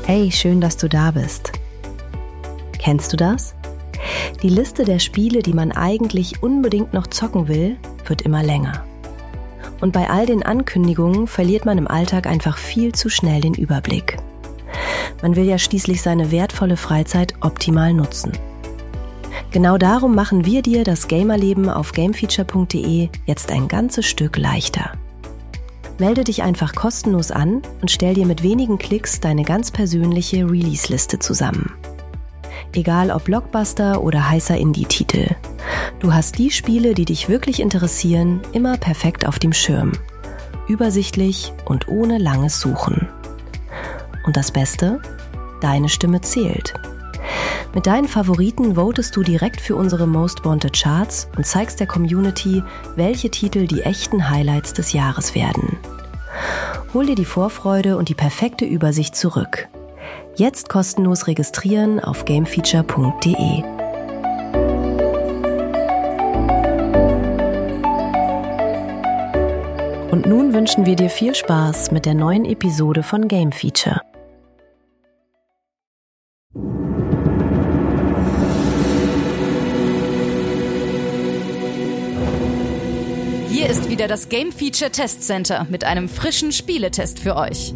Hey, schön, dass du da bist. Kennst du das? Die Liste der Spiele, die man eigentlich unbedingt noch zocken will, wird immer länger. Und bei all den Ankündigungen verliert man im Alltag einfach viel zu schnell den Überblick. Man will ja schließlich seine wertvolle Freizeit optimal nutzen. Genau darum machen wir dir das Gamerleben auf gamefeature.de jetzt ein ganzes Stück leichter. Melde dich einfach kostenlos an und stell dir mit wenigen Klicks deine ganz persönliche Release-Liste zusammen. Egal ob Blockbuster oder heißer Indie-Titel. Du hast die Spiele, die dich wirklich interessieren, immer perfekt auf dem Schirm. Übersichtlich und ohne langes Suchen. Und das Beste? Deine Stimme zählt. Mit deinen Favoriten votest du direkt für unsere Most Wanted Charts und zeigst der Community, welche Titel die echten Highlights des Jahres werden. Hol dir die Vorfreude und die perfekte Übersicht zurück. Jetzt kostenlos registrieren auf gamefeature.de. Und nun wünschen wir dir viel Spaß mit der neuen Episode von Game Feature. Hier ist wieder das Game Feature Test Center mit einem frischen Spieletest für euch.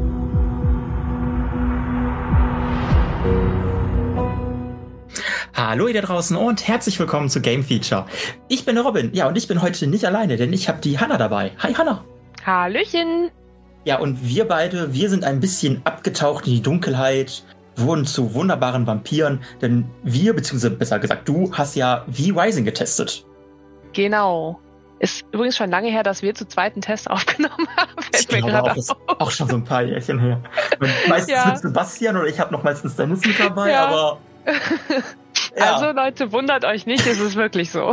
Hallo ihr da draußen und herzlich willkommen zu Game Feature. Ich bin der Robin, ja, und ich bin heute nicht alleine, denn ich habe die Hanna dabei. Hi Hanna. Hallöchen. Ja, und wir sind ein bisschen abgetaucht in die Dunkelheit, wurden zu wunderbaren Vampiren, denn wir, beziehungsweise besser gesagt du, hast ja V-Rising getestet. Genau. Ist übrigens schon lange her, dass wir zu zweiten Test aufgenommen haben. Ich glaube auch, ist auch schon so ein paar Jährchen her. Meistens mit Sebastian oder ich habe noch meistens Dennis mit dabei, aber... Ja. Also Leute, wundert euch nicht, es ist wirklich so.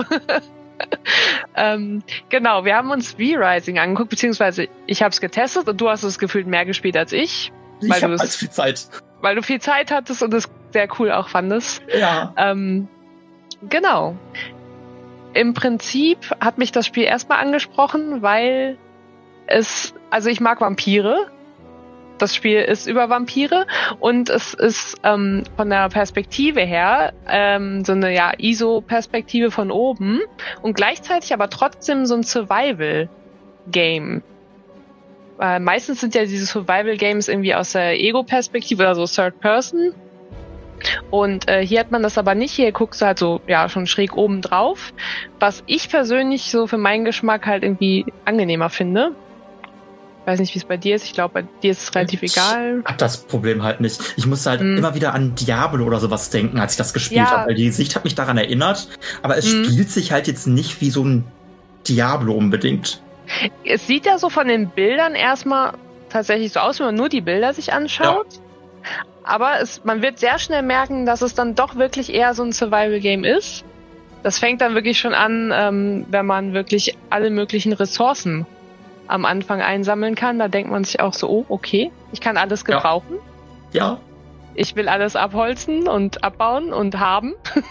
Genau, wir haben uns V-Rising angeguckt, beziehungsweise ich habe es getestet und du hast es gefühlt mehr gespielt als ich. Ich habe halt viel Zeit. Weil du viel Zeit hattest und es sehr cool auch fandest. Ja. Genau. Im Prinzip hat mich das Spiel erstmal angesprochen, weil also ich mag Vampire. Das Spiel ist über Vampire und es ist von der Perspektive her so eine ISO-Perspektive von oben und gleichzeitig aber trotzdem so ein Survival-Game. Meistens sind ja diese Survival-Games irgendwie aus der Ego-Perspektive oder so Third Person. Und hier hat man das aber nicht. Hier guckst du halt so schon schräg oben drauf, was ich persönlich so für meinen Geschmack halt irgendwie angenehmer finde. Ich weiß nicht, wie es bei dir ist. Ich glaube, bei dir ist es relativ egal. Ich hab das Problem halt nicht. Ich musste halt immer wieder an Diablo oder sowas denken, als ich das gespielt habe. Weil die Sicht hat mich daran erinnert. Aber es spielt sich halt jetzt nicht wie so ein Diablo unbedingt. Es sieht ja so von den Bildern erstmal tatsächlich so aus, wenn man nur die Bilder sich anschaut. Ja. Aber man wird sehr schnell merken, dass es dann doch wirklich eher so ein Survival-Game ist. Das fängt dann wirklich schon an, wenn man wirklich alle möglichen Ressourcen am Anfang einsammeln kann. Da denkt man sich auch so, oh, okay, ich kann alles gebrauchen. Ja. Ich will alles abholzen und abbauen und haben.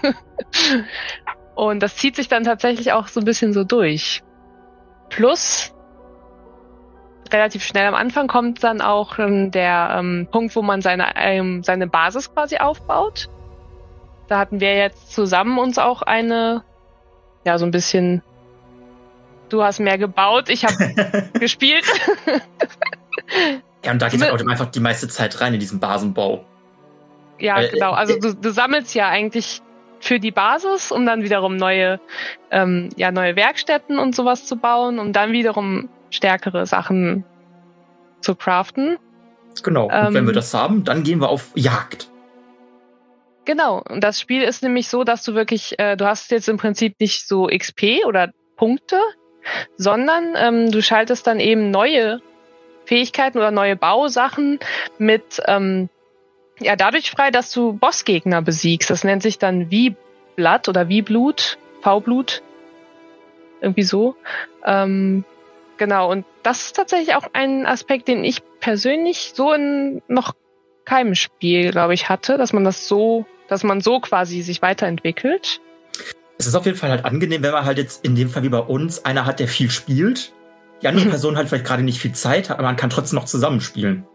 Und das zieht sich dann tatsächlich auch so ein bisschen so durch. Plus, relativ schnell am Anfang kommt dann auch der Punkt, wo man seine Basis quasi aufbaut. Da hatten wir jetzt zusammen uns auch so ein bisschen... Du hast mehr gebaut, ich habe gespielt. Ja, und da geht halt auch einfach die meiste Zeit rein in diesen Basenbau. Ja, genau. Also du sammelst ja eigentlich für die Basis, um dann wiederum neue Werkstätten und sowas zu bauen, um dann wiederum stärkere Sachen zu craften. Genau. Und wenn wir das haben, dann gehen wir auf Jagd. Genau. Und das Spiel ist nämlich so, dass du wirklich, du hast jetzt im Prinzip nicht so XP oder Punkte, sondern du schaltest dann eben neue Fähigkeiten oder neue Bausachen mit dadurch frei, dass du Bossgegner besiegst. Das nennt sich dann V-Blood oder V-Blut, V-Blut, irgendwie so. Genau, und das ist tatsächlich auch ein Aspekt, den ich persönlich so in noch keinem Spiel, glaube ich, hatte, dass man so quasi sich weiterentwickelt. Es ist auf jeden Fall halt angenehm, wenn man halt jetzt in dem Fall wie bei uns einer hat, der viel spielt. Die andere Person halt vielleicht gerade nicht viel Zeit hat, aber man kann trotzdem noch zusammenspielen.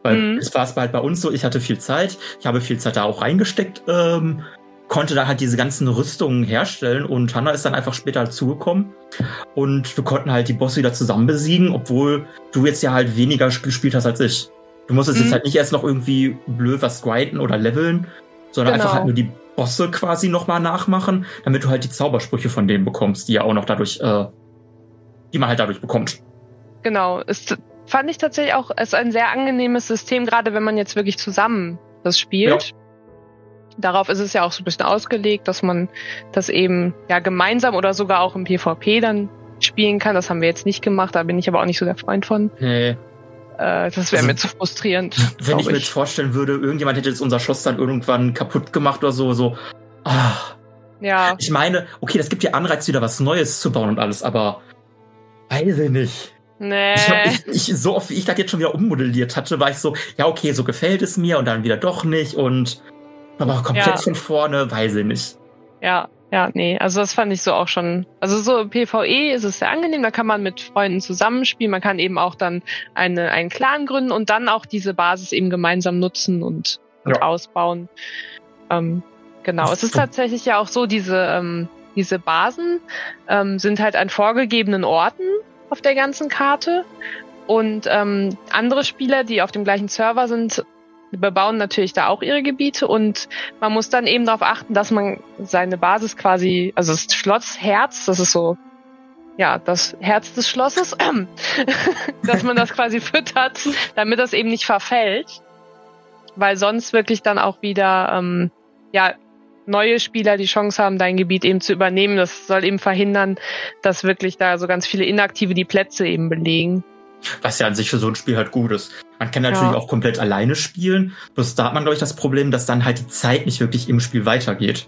Weil es war halt bei uns so, ich hatte viel Zeit, ich habe viel Zeit da auch reingesteckt, konnte da halt diese ganzen Rüstungen herstellen und Hannah ist dann einfach später dazugekommen und wir konnten halt die Bosse wieder zusammen besiegen, obwohl du jetzt ja halt weniger gespielt hast als ich. Du musstest jetzt halt nicht erst noch irgendwie blöd was grinden oder leveln, sondern einfach halt nur die Bosse quasi nochmal nachmachen, damit du halt die Zaubersprüche von denen bekommst, die ja auch noch dadurch, die man halt dadurch bekommt. Genau, fand ich tatsächlich auch, es ist ein sehr angenehmes System, gerade wenn man jetzt wirklich zusammen das spielt. Ja. Darauf ist es ja auch so ein bisschen ausgelegt, dass man das eben ja gemeinsam oder sogar auch im PvP dann spielen kann. Das haben wir jetzt nicht gemacht, da bin ich aber auch nicht so der Freund von. Nee. Das wäre mir zu frustrierend. Wenn ich mir jetzt vorstellen würde, irgendjemand hätte jetzt unser Schloss dann irgendwann kaputt gemacht oder so. Ja. Ich meine, okay, das gibt dir Anreiz, wieder was Neues zu bauen und alles, aber weiß ich nicht. Nee. So oft, wie ich das jetzt schon wieder ummodelliert hatte, war ich so, ja, okay, so gefällt es mir und dann wieder doch nicht und aber komplett von vorne, weiß ich nicht. Ja, nee, also das fand ich so auch schon, also so im PvE ist es sehr angenehm, da kann man mit Freunden zusammenspielen, man kann eben auch dann einen Clan gründen und dann auch diese Basis eben gemeinsam nutzen und ausbauen. Genau, es ist tatsächlich ja auch so, diese Basen sind halt an vorgegebenen Orten auf der ganzen Karte und andere Spieler, die auf dem gleichen Server sind, bebauen natürlich da auch ihre Gebiete und man muss dann eben darauf achten, dass man seine Basis quasi, also das Schlossherz, das ist so, ja, das Herz des Schlosses, dass man das quasi füttert, damit das eben nicht verfällt, weil sonst wirklich dann auch wieder, neue Spieler die Chance haben, dein Gebiet eben zu übernehmen. Das soll eben verhindern, dass wirklich da so ganz viele Inaktive die Plätze eben belegen. Was ja an sich für so ein Spiel halt gut ist. Man kann natürlich auch komplett alleine spielen. Bloß da hat man, glaube ich, das Problem, dass dann halt die Zeit nicht wirklich im Spiel weitergeht.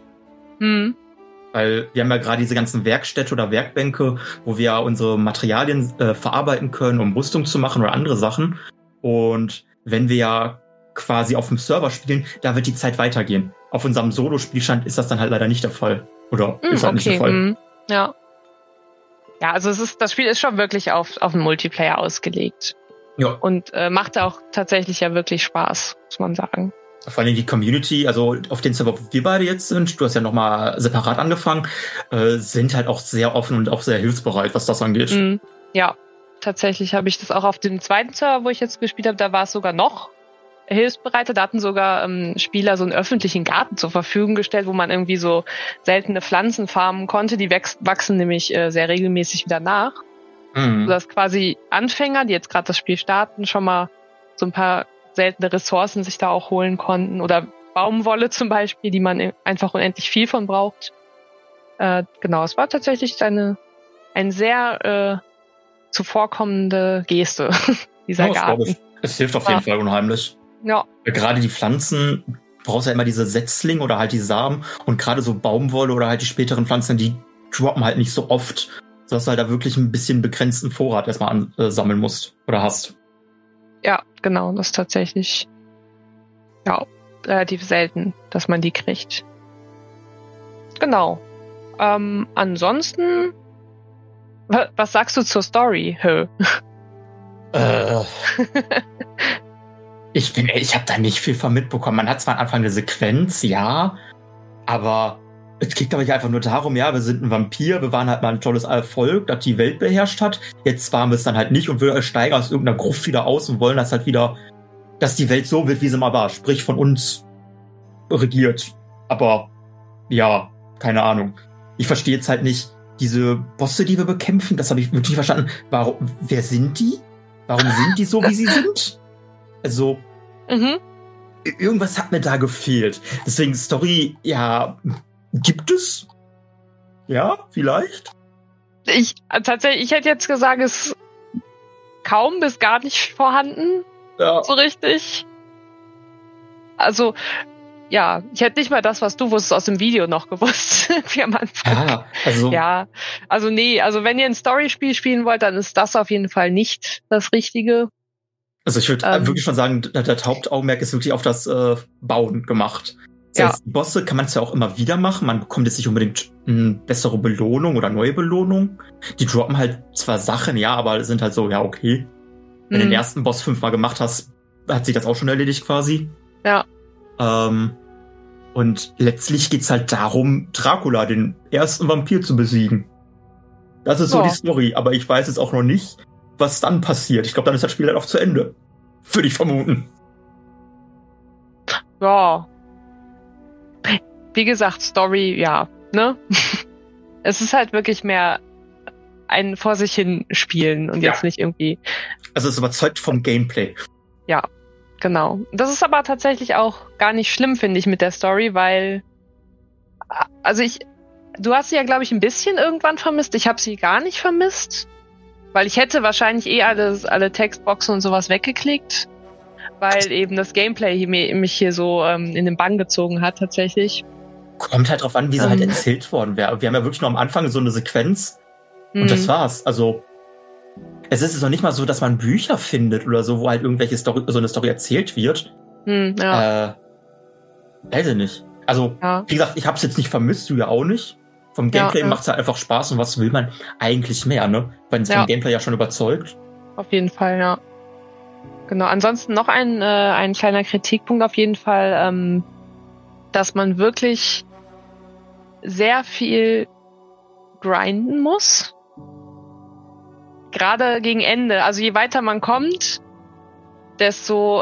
Weil wir haben ja gerade diese ganzen Werkstätte oder Werkbänke, wo wir unsere Materialien verarbeiten können, um Rüstung zu machen oder andere Sachen. Und wenn wir ja quasi auf dem Server spielen, da wird die Zeit weitergehen. Auf unserem Solo-Spielstand ist das dann halt leider nicht der Fall. Oder ist halt nicht der Fall. Ja. Ja, also das Spiel ist schon wirklich auf den Multiplayer ausgelegt. Ja. Und macht auch tatsächlich ja wirklich Spaß, muss man sagen. Vor allem die Community, also auf den Server, wo wir beide jetzt sind, du hast ja nochmal separat angefangen, sind halt auch sehr offen und auch sehr hilfsbereit, was das angeht. Ja, tatsächlich habe ich das auch auf dem zweiten Server, wo ich jetzt gespielt habe, da war es sogar noch hilfsbereiter. Da hatten sogar Spieler so einen öffentlichen Garten zur Verfügung gestellt, wo man irgendwie so seltene Pflanzen farmen konnte. Die wachsen nämlich sehr regelmäßig wieder nach. Sodass quasi Anfänger, die jetzt gerade das Spiel starten, schon mal so ein paar seltene Ressourcen sich da auch holen konnten. Oder Baumwolle zum Beispiel, die man einfach unendlich viel von braucht. Genau, es war tatsächlich eine sehr zuvorkommende Geste, dieser Garten. Es hilft auf jeden Fall unheimlich. Ja. Gerade die Pflanzen, du brauchst ja immer diese Setzlinge oder halt die Samen und gerade so Baumwolle oder halt die späteren Pflanzen, die droppen halt nicht so oft, sodass du halt da wirklich ein bisschen begrenzten Vorrat erstmal sammeln musst oder hast. Ja, genau, das ist tatsächlich relativ selten, dass man die kriegt. Genau. Ansonsten, was sagst du zur Story, Hö? Ich habe da nicht viel von mitbekommen. Man hat zwar am Anfang eine Sequenz, ja, aber es geht, glaube ich, einfach nur darum, ja, wir sind ein Vampir, wir waren halt mal ein tolles Volk, das die Welt beherrscht hat. Jetzt waren wir es dann halt nicht und wir steigen aus irgendeiner Gruft wieder aus und wollen das halt wieder, dass die Welt so wird, wie sie mal war. Sprich, von uns regiert. Aber, ja, keine Ahnung. Ich verstehe jetzt halt nicht diese Bosse, die wir bekämpfen. Das habe ich wirklich nicht verstanden. Wer sind die? Warum sind die so, wie sie sind? Also, irgendwas hat mir da gefehlt. Deswegen Story, ja, gibt es? Ja, vielleicht? Ich hätte jetzt gesagt, es ist kaum bis gar nicht vorhanden. Ja. So richtig. Also, ja, ich hätte nicht mal das, was du wusstest, aus dem Video noch gewusst. Wie am Anfang. Also wenn ihr ein Storyspiel spielen wollt, dann ist das auf jeden Fall nicht das Richtige. Also ich würde wirklich schon sagen, das Hauptaugenmerk ist wirklich auf das Bauen gemacht. Das heißt, die Bosse kann man es ja auch immer wieder machen. Man bekommt jetzt nicht unbedingt eine bessere Belohnung oder neue Belohnung. Die droppen halt zwar Sachen, ja, aber sind halt so, ja, okay. Wenn du den ersten Boss 5-mal gemacht hast, hat sich das auch schon erledigt quasi. Ja. Und letztlich geht's halt darum, Dracula, den ersten Vampir, zu besiegen. Das ist so die Story, aber ich weiß jetzt auch noch nicht, was dann passiert. Ich glaube, dann ist das Spiel halt auch zu Ende. Würde ich vermuten. Ja. Wie gesagt, Story, ja, ne? Es ist halt wirklich mehr ein vor sich hin spielen und jetzt nicht irgendwie. Also es ist überzeugt vom Gameplay. Ja, genau. Das ist aber tatsächlich auch gar nicht schlimm, finde ich, mit der Story, weil du hast sie ja, glaube ich, ein bisschen irgendwann vermisst. Ich habe sie gar nicht vermisst, weil ich hätte wahrscheinlich alle Textboxen und sowas weggeklickt, weil eben das Gameplay mich hier so in den Bann gezogen hat tatsächlich. Kommt halt drauf an, wie sie halt erzählt worden wäre. Wir haben ja wirklich nur am Anfang so eine Sequenz und das war's. Also es ist noch nicht mal so, dass man Bücher findet oder so, wo halt irgendwelche so eine Story erzählt wird. Weiß ich nicht. Also, wie gesagt, ich hab's jetzt nicht vermisst, du ja auch nicht. Vom Gameplay macht's halt einfach Spaß und was will man eigentlich mehr, ne? Wenn es vom Gameplay ja schon überzeugt. Auf jeden Fall, ja. Genau. Ansonsten noch ein kleiner Kritikpunkt auf jeden Fall, dass man wirklich sehr viel grinden muss. Gerade gegen Ende. Also je weiter man kommt, desto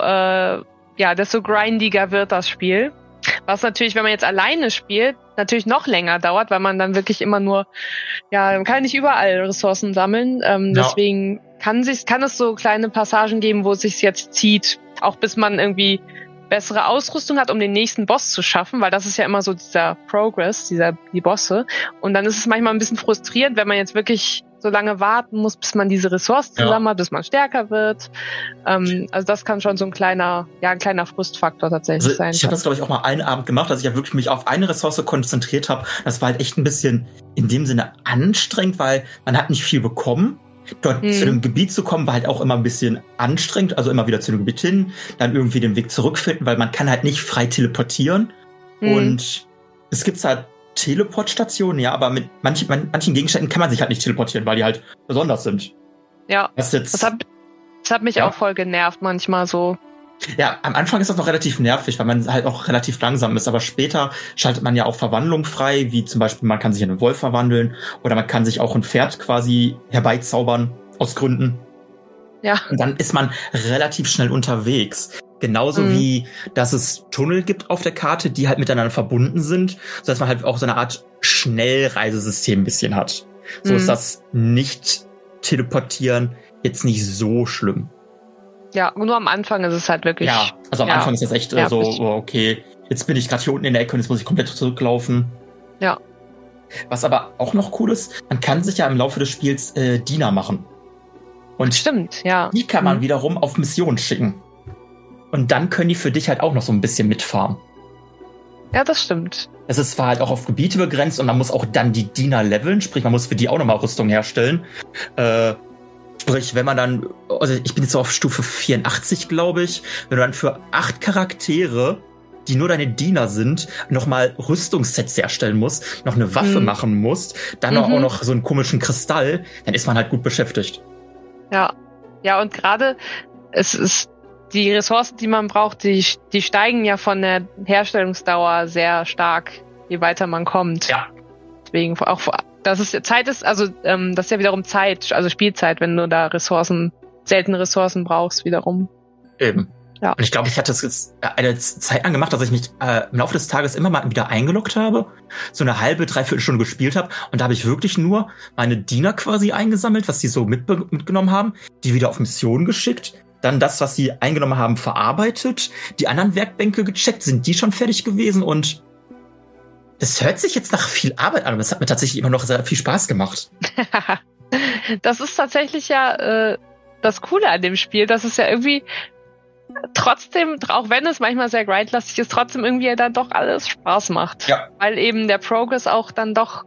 grindiger wird das Spiel. Was natürlich, wenn man jetzt alleine spielt, natürlich noch länger dauert, weil man dann wirklich immer nur, man kann nicht überall Ressourcen sammeln. Deswegen kann es so kleine Passagen geben, wo es sich jetzt zieht, auch bis man irgendwie bessere Ausrüstung hat, um den nächsten Boss zu schaffen, weil das ist ja immer so dieser Progress, die Bosse. Und dann ist es manchmal ein bisschen frustrierend, wenn man jetzt wirklich so lange warten muss, bis man diese Ressourcen zusammen hat, bis man stärker wird. Also das kann schon so ein kleiner Frustfaktor tatsächlich sein. Ich habe das, glaube ich, auch mal einen Abend gemacht, dass ich ja wirklich mich auf eine Ressource konzentriert habe. Das war halt echt ein bisschen in dem Sinne anstrengend, weil man hat nicht viel bekommen. Dort zu dem Gebiet zu kommen, war halt auch immer ein bisschen anstrengend. Also immer wieder zu dem Gebiet hin, dann irgendwie den Weg zurückfinden, weil man kann halt nicht frei teleportieren. Und es gibt halt Teleportstationen, aber mit manchen Gegenständen kann man sich halt nicht teleportieren, weil die halt besonders sind. Ja, das hat mich auch voll genervt manchmal so. Ja, am Anfang ist das noch relativ nervig, weil man halt auch relativ langsam ist, aber später schaltet man ja auch Verwandlung frei, wie zum Beispiel man kann sich in einen Wolf verwandeln oder man kann sich auch ein Pferd quasi herbeizaubern, aus Gründen. Ja. Und dann ist man relativ schnell unterwegs. Genauso wie, dass es Tunnel gibt auf der Karte, die halt miteinander verbunden sind, sodass man halt auch so eine Art Schnellreisesystem ein bisschen hat. So ist das Nicht-Teleportieren jetzt nicht so schlimm. Ja, nur am Anfang ist es halt wirklich... Ja, also am Anfang ist das echt so, okay, jetzt bin ich gerade hier unten in der Ecke und jetzt muss ich komplett zurücklaufen. Ja. Was aber auch noch cool ist, man kann sich ja im Laufe des Spiels Diener machen. Und stimmt, ja. Die kann man wiederum auf Missionen schicken. Und dann können die für dich halt auch noch so ein bisschen mitfahren. Ja, das stimmt. Es ist zwar halt auch auf Gebiete begrenzt und man muss auch dann die Diener leveln, sprich, man muss für die auch nochmal Rüstung herstellen. Sprich, wenn man dann, also ich bin jetzt so auf Stufe 84, glaube ich, wenn du dann für 8 Charaktere, die nur deine Diener sind, nochmal Rüstungssets herstellen musst, noch eine Waffe machen musst, dann auch noch so einen komischen Kristall, dann ist man halt gut beschäftigt. Ja, und gerade es ist die Ressourcen, die man braucht, die steigen ja von der Herstellungsdauer sehr stark, je weiter man kommt. Ja. Deswegen auch, dass es Zeit ist, also das ist ja wiederum Zeit, also Spielzeit, wenn du da seltene Ressourcen brauchst wiederum. Eben. Ja. Und ich glaube, ich hatte es jetzt eine Zeit lang gemacht, dass ich mich im Laufe des Tages immer mal wieder eingeloggt habe, so eine halbe, dreiviertel Stunde gespielt habe und da habe ich wirklich nur meine Diener quasi eingesammelt, was die so mitgenommen haben, die wieder auf Missionen geschickt, dann das, was sie eingenommen haben, verarbeitet, die anderen Werkbänke gecheckt, sind die schon fertig gewesen und das hört sich jetzt nach viel Arbeit an, aber es hat mir tatsächlich immer noch sehr viel Spaß gemacht. Das ist tatsächlich ja das Coole an dem Spiel, dass es ja irgendwie trotzdem, auch wenn es manchmal sehr grindlastig ist, trotzdem irgendwie dann doch alles Spaß macht. Ja. Weil eben der Progress auch dann doch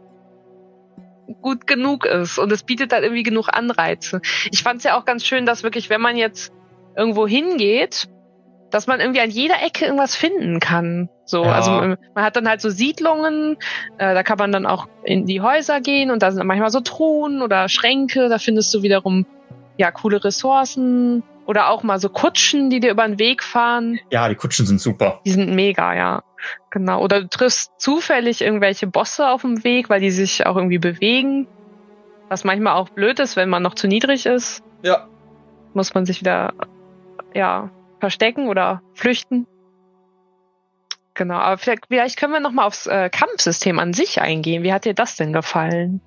gut genug ist und es bietet dann irgendwie genug Anreize. Ich fand es ja auch ganz schön, dass wirklich, wenn man jetzt irgendwo hingeht, dass man irgendwie an jeder Ecke irgendwas finden kann. So, also man hat dann halt so Siedlungen, da kann man dann auch in die Häuser gehen und da sind manchmal so Truhen oder Schränke, da findest du wiederum coole Ressourcen Oder auch mal so Kutschen, die dir über den Weg fahren. Ja, die Kutschen sind super. Die sind mega, ja. Genau. Oder du triffst zufällig irgendwelche Bosse auf dem Weg, weil die sich auch irgendwie bewegen. Was manchmal auch blöd ist, wenn man noch zu niedrig ist. Ja. Muss man sich wieder, verstecken oder flüchten. Genau. Aber vielleicht können wir noch mal aufs Kampfsystem an sich eingehen. Wie hat dir das denn gefallen?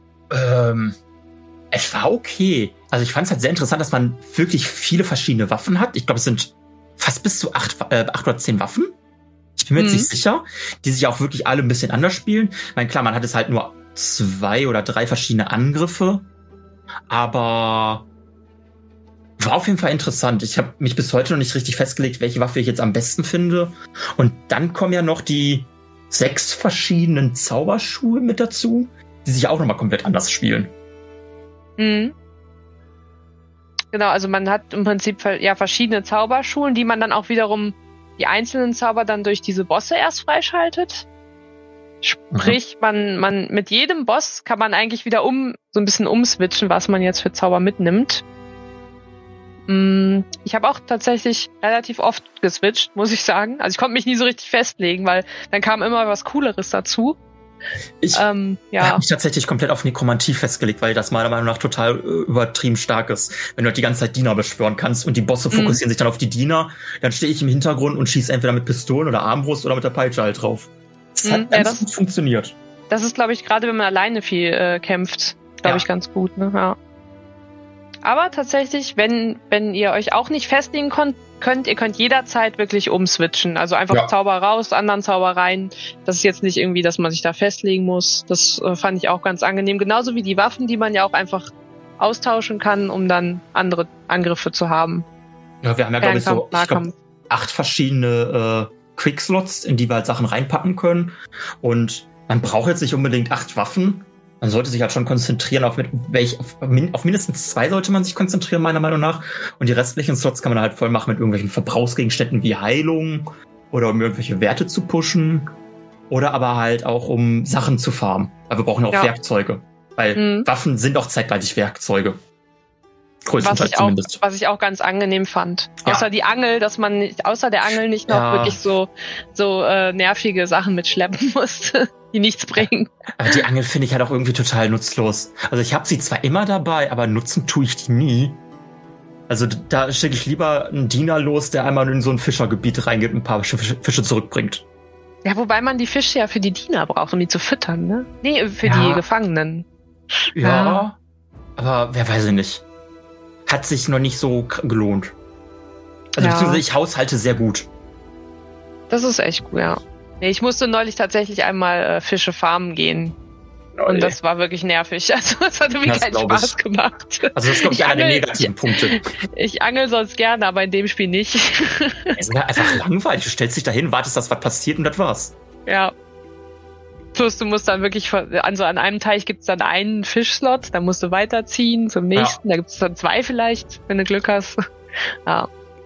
Es war okay. Also ich fand es halt sehr interessant, dass man wirklich viele verschiedene Waffen hat. Ich glaube, es sind fast bis zu 8 oder 10 Waffen. Ich bin mir jetzt nicht sicher. Die sich auch wirklich alle ein bisschen anders spielen. Ich meine, klar, man hat es halt nur 2 oder 3 verschiedene Angriffe. Aber war auf jeden Fall interessant. Ich habe mich bis heute noch nicht richtig festgelegt, welche Waffe ich jetzt am besten finde. Und dann kommen ja noch die 6 verschiedenen Zauberschuhe mit dazu, die sich auch nochmal komplett anders spielen. Mhm. Genau, also man hat im Prinzip verschiedene Zauberschulen, die man dann auch wiederum die einzelnen Zauber dann durch diese Bosse erst freischaltet. Sprich, man mit jedem Boss kann man eigentlich wieder so ein bisschen umswitchen, was man jetzt für Zauber mitnimmt. Ich habe auch tatsächlich relativ oft geswitcht, muss ich sagen. Also ich konnte mich nie so richtig festlegen, weil dann kam immer was Cooleres dazu. Ich habe mich tatsächlich komplett auf Nekromantie festgelegt, weil das meiner Meinung nach total übertrieben stark ist. Wenn du halt die ganze Zeit Diener beschwören kannst und die Bosse fokussieren sich dann auf die Diener, dann stehe ich im Hintergrund und schieße entweder mit Pistolen oder Armbrust oder mit der Peitsche halt drauf. Das hat ganz gut funktioniert. Das ist, glaube ich, gerade wenn man alleine viel kämpft, glaube ich, ganz gut. Ne? Ja. Aber tatsächlich, wenn ihr euch auch nicht festlegen könnt jederzeit wirklich umswitchen. Also einfach Zauber raus, anderen Zauber rein. Das ist jetzt nicht irgendwie, dass man sich da festlegen muss. Das fand ich auch ganz angenehm. Genauso wie die Waffen, die man ja auch einfach austauschen kann, um dann andere Angriffe zu haben. Ja, wir haben ja, glaube ich, so 8 verschiedene Quickslots, in die wir halt Sachen reinpacken können. Und man braucht jetzt nicht unbedingt 8 Waffen. Man sollte sich halt schon konzentrieren auf mindestens 2 sollte man sich konzentrieren, meiner Meinung nach. Und die restlichen Slots kann man halt voll machen mit irgendwelchen Verbrauchsgegenständen wie Heilung oder um irgendwelche Werte zu pushen. Oder aber halt auch um Sachen zu farmen. Weil wir brauchen ja auch Werkzeuge. Weil Waffen sind auch zeitgleitig Werkzeuge. Was ich auch ganz angenehm fand. Ja. Außer die Angel, dass man außer der Angel nicht noch wirklich so nervige Sachen mitschleppen musste, die nichts bringen. Aber die Angel finde ich halt auch irgendwie total nutzlos. Also ich habe sie zwar immer dabei, aber nutzen tue ich die nie. Also da schicke ich lieber einen Diener los, der einmal in so ein Fischergebiet reingeht und ein paar Fische zurückbringt. Ja, wobei man die Fische ja für die Diener braucht, um die zu füttern, ne? Nee, für die Gefangenen. Ja, aber wer weiß ich nicht. Hat sich noch nicht so gelohnt. Also beziehungsweise ich haushalte sehr gut. Das ist echt gut, ja. Nee, ich musste neulich tatsächlich einmal Fische farmen gehen. Und das war wirklich nervig. Also das hat irgendwie keinen Spaß gemacht. Also das ist, glaube ich, einer der negativen Punkte. Ich angel sonst gerne, aber in dem Spiel nicht. Es ist einfach langweilig. Du stellst dich dahin, wartest, dass was passiert und das war's. Ja. Plus du musst dann wirklich, also an einem Teich gibt's dann einen Fischslot, dann musst du weiterziehen zum nächsten, da gibt's dann 2 vielleicht, wenn du Glück hast. Ja.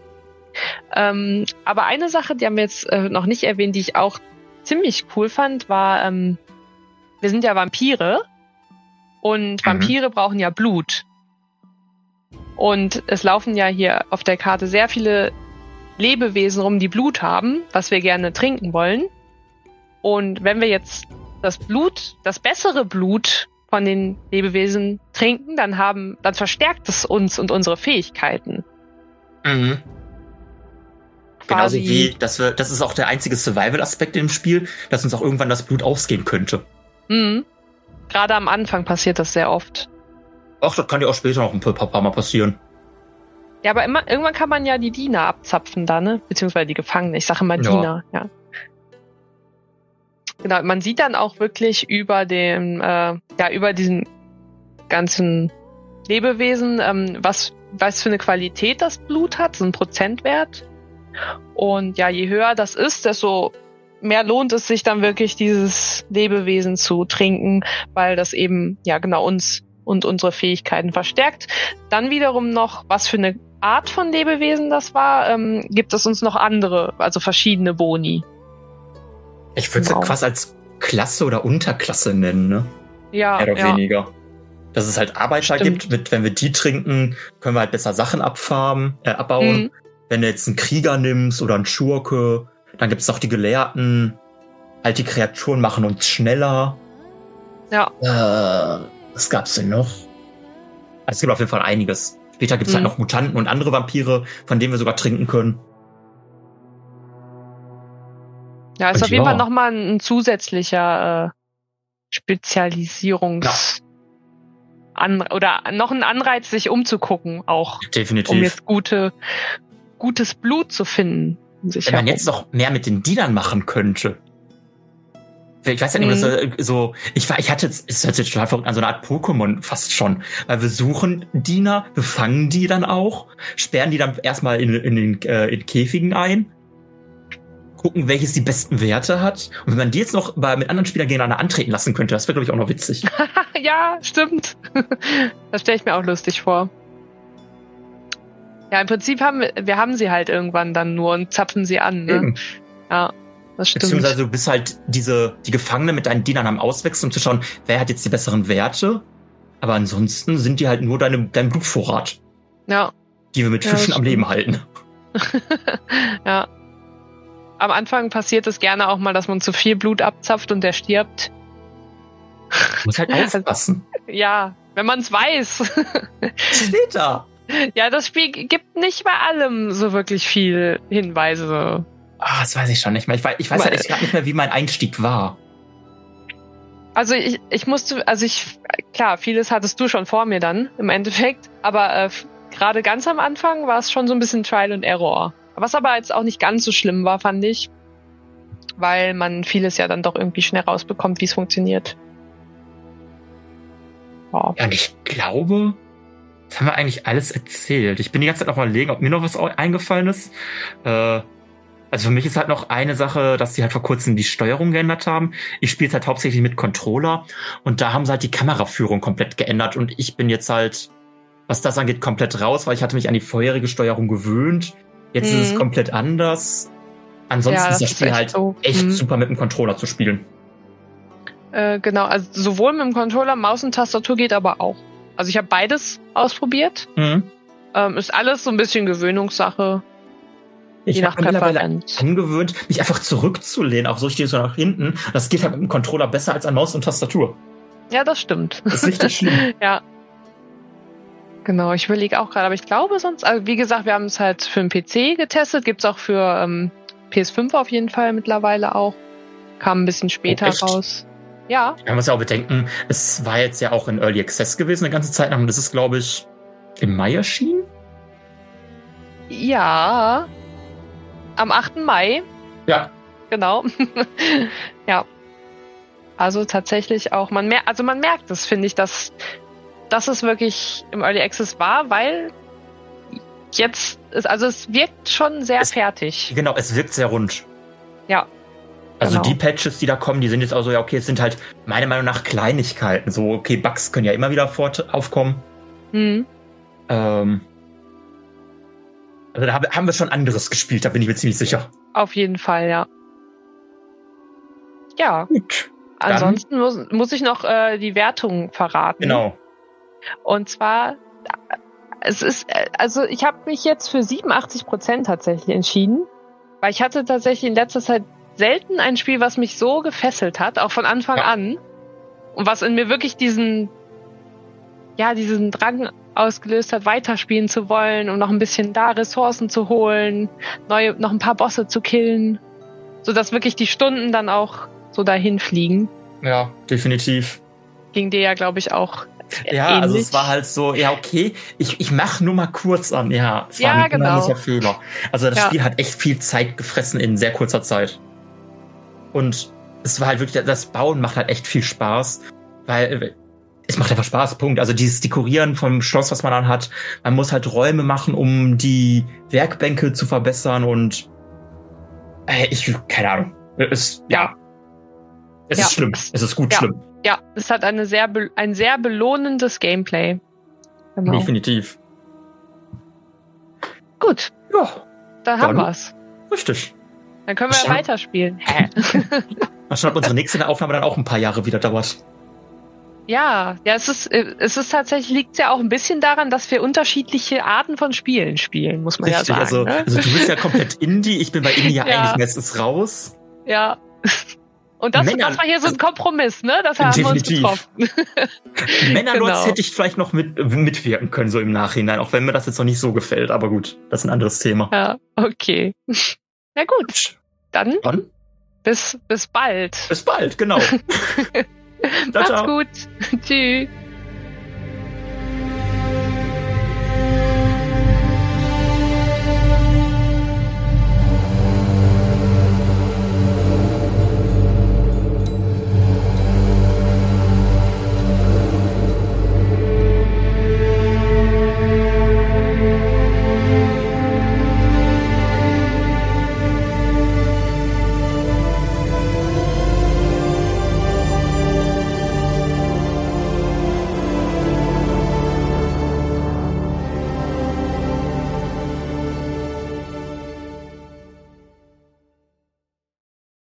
Aber eine Sache, die haben wir jetzt noch nicht erwähnt, die ich auch ziemlich cool fand, war, wir sind ja Vampire und Vampire brauchen ja Blut. Und es laufen ja hier auf der Karte sehr viele Lebewesen rum, die Blut haben, was wir gerne trinken wollen. Und wenn wir jetzt das bessere Blut von den Lebewesen trinken, dann verstärkt es uns und unsere Fähigkeiten. Mhm. Genauso wie, das ist auch der einzige Survival-Aspekt im Spiel, dass uns auch irgendwann das Blut ausgehen könnte. Mhm. Gerade am Anfang passiert das sehr oft. Ach, das kann ja auch später noch ein paar Mal passieren. Ja, aber irgendwann kann man ja die Diener abzapfen da, ne? Beziehungsweise die Gefangenen. Ich sage immer Diener, ja. Genau, man sieht dann auch wirklich über diesen ganzen Lebewesen, was für eine Qualität das Blut hat, so ein Prozentwert. Und ja, je höher das ist, desto mehr lohnt es sich dann wirklich, dieses Lebewesen zu trinken, weil das eben, ja genau, uns und unsere Fähigkeiten verstärkt. Dann wiederum noch, was für eine Art von Lebewesen das war, gibt es uns noch andere, also verschiedene Boni. Ich würde es quasi als Klasse oder Unterklasse nennen, ne? Ja, mehr oder weniger. dass es halt Arbeiter gibt. Wenn wir die trinken, können wir halt besser Sachen abbauen. Wenn du jetzt einen Krieger nimmst oder einen Schurke, dann gibt's noch die Gelehrten. Halt die Kreaturen machen uns schneller. Ja. Was gab's denn noch? Also es gibt auf jeden Fall einiges. Später gibt's halt noch Mutanten und andere Vampire, von denen wir sogar trinken können. Ja, ist auf jeden Fall nochmal ein zusätzlicher oder noch ein Anreiz, sich umzugucken auch. Definitiv. Um jetzt gutes Blut zu finden. Wenn man jetzt noch mehr mit den Dienern machen könnte. Ich weiß ja nicht, ich hatte jetzt, ist jetzt total verrückt, an so eine Art Pokémon fast schon. Weil wir suchen Diener, wir fangen die dann auch, sperren die dann erstmal in Käfigen ein, gucken, welches die besten Werte hat. Und wenn man die jetzt noch mit anderen Spielern gegeneinander antreten lassen könnte, das wäre, glaube ich, auch noch witzig. Ja, stimmt. Das stelle ich mir auch lustig vor. Ja, im Prinzip haben sie halt irgendwann dann nur und zapfen sie an. Ne? Eben. Ja, das stimmt. Beziehungsweise du bist halt die Gefangene mit deinen Dienern am Auswechseln, um zu schauen, wer hat jetzt die besseren Werte. Aber ansonsten sind die halt nur dein Blutvorrat. Ja. Die wir mit Fischen am Leben halten. Ja. Am Anfang passiert es gerne auch mal, dass man zu viel Blut abzapft und der stirbt. Muss halt aufpassen. Ja, wenn man es weiß. Steht da. Ja, das Spiel gibt nicht bei allem so wirklich viel Hinweise. Das weiß ich schon nicht mehr. Ich weiß halt echt gar nicht mehr, wie mein Einstieg war. Also klar, vieles hattest du schon vor mir dann, im Endeffekt. Aber gerade ganz am Anfang war es schon so ein bisschen Trial and Error. Was aber jetzt auch nicht ganz so schlimm war, fand ich. Weil man vieles ja dann doch irgendwie schnell rausbekommt, wie es funktioniert. Ja, und ich glaube, das haben wir eigentlich alles erzählt. Ich bin die ganze Zeit noch mal überlegen, ob mir noch was eingefallen ist. Also für mich ist halt noch eine Sache, dass die halt vor kurzem die Steuerung geändert haben. Ich spiele es halt hauptsächlich mit Controller und da haben sie halt die Kameraführung komplett geändert und ich bin jetzt halt, was das angeht, komplett raus, weil ich hatte mich an die vorherige Steuerung gewöhnt. Jetzt ist es komplett anders. Ansonsten ist das Spiel halt echt super mit dem Controller zu spielen. Genau, also sowohl mit dem Controller, Maus und Tastatur geht aber auch. Also ich habe beides ausprobiert. Ist alles so ein bisschen Gewöhnungssache. Ich habe mir mittlerweile angewöhnt, mich einfach zurückzulehnen. Auch so stehe ich so nach hinten. Das geht halt mit dem Controller besser als an Maus und Tastatur. Ja, das stimmt. Das ist richtig schlimm. Ja. Genau, ich überlege auch gerade, aber ich glaube sonst, also wie gesagt, wir haben es halt für den PC getestet, gibt's auch für PS5 auf jeden Fall mittlerweile auch. Kam ein bisschen später raus. Ja. Man muss ja auch bedenken, es war jetzt ja auch in Early Access gewesen eine ganze Zeit lang und das ist, glaube ich, im Mai erschienen? Ja. Am 8. Mai. Ja. Genau. Ja. Also tatsächlich auch, man merkt es, finde ich, dass es wirklich im Early Access war, weil jetzt es wirkt schon sehr fertig. Genau, es wirkt sehr rund. Ja. Also die Patches, die da kommen, die sind jetzt auch so, ja okay, es sind halt meiner Meinung nach Kleinigkeiten. So, okay, Bugs können ja immer wieder aufkommen. Also da haben wir schon anderes gespielt, da bin ich mir ziemlich sicher. Auf jeden Fall, ja. Ja. Gut. Ansonsten muss ich noch die Wertung verraten. Genau. Und zwar, ich habe mich jetzt für 87% tatsächlich entschieden, weil ich hatte tatsächlich in letzter Zeit selten ein Spiel, was mich so gefesselt hat, auch von Anfang an. Und was in mir wirklich diesen Drang ausgelöst hat, weiterspielen zu wollen und noch ein bisschen da Ressourcen zu holen, noch ein paar Bosse zu killen, sodass wirklich die Stunden dann auch so dahin fliegen. Ja, definitiv. Ging dir ja, glaube ich, auch ja, ähnlich. Also es war halt so, ja okay, ich mache nur mal kurz an. Ja, es war ein unheimlicher Fehler. Also das Spiel hat echt viel Zeit gefressen in sehr kurzer Zeit. Und es war halt wirklich, das Bauen macht halt echt viel Spaß, weil es macht einfach Spaß, Punkt. Also dieses Dekorieren vom Schloss, was man dann hat, man muss halt Räume machen, um die Werkbänke zu verbessern und keine Ahnung. Es ist schlimm. Es ist gut schlimm. Ja, es hat ein sehr belohnendes Gameplay. Genau. Definitiv. Gut. Ja. Dann haben wir's. Richtig. Dann können wir weiterspielen. Mal schauen, ob unsere nächste Aufnahme dann auch ein paar Jahre wieder dauert. Ja, es ist tatsächlich, liegt ja auch ein bisschen daran, dass wir unterschiedliche Arten von Spielen spielen, muss man Richtig, ja sagen. also du bist ja komplett Indie, ich bin bei Indie ja Ja. eigentlich meistens raus. Ja. Und das war hier so ein Kompromiss, ne? Das haben wir uns Definitiv. getroffen. Männerlords Genau. hätte ich vielleicht noch mitwirken können, so im Nachhinein, auch wenn mir das jetzt noch nicht so gefällt, aber gut, das ist ein anderes Thema. Ja, okay. Na gut, dann Dann bis bald. bis bald, genau. Macht's ciao. gut. Tschüss.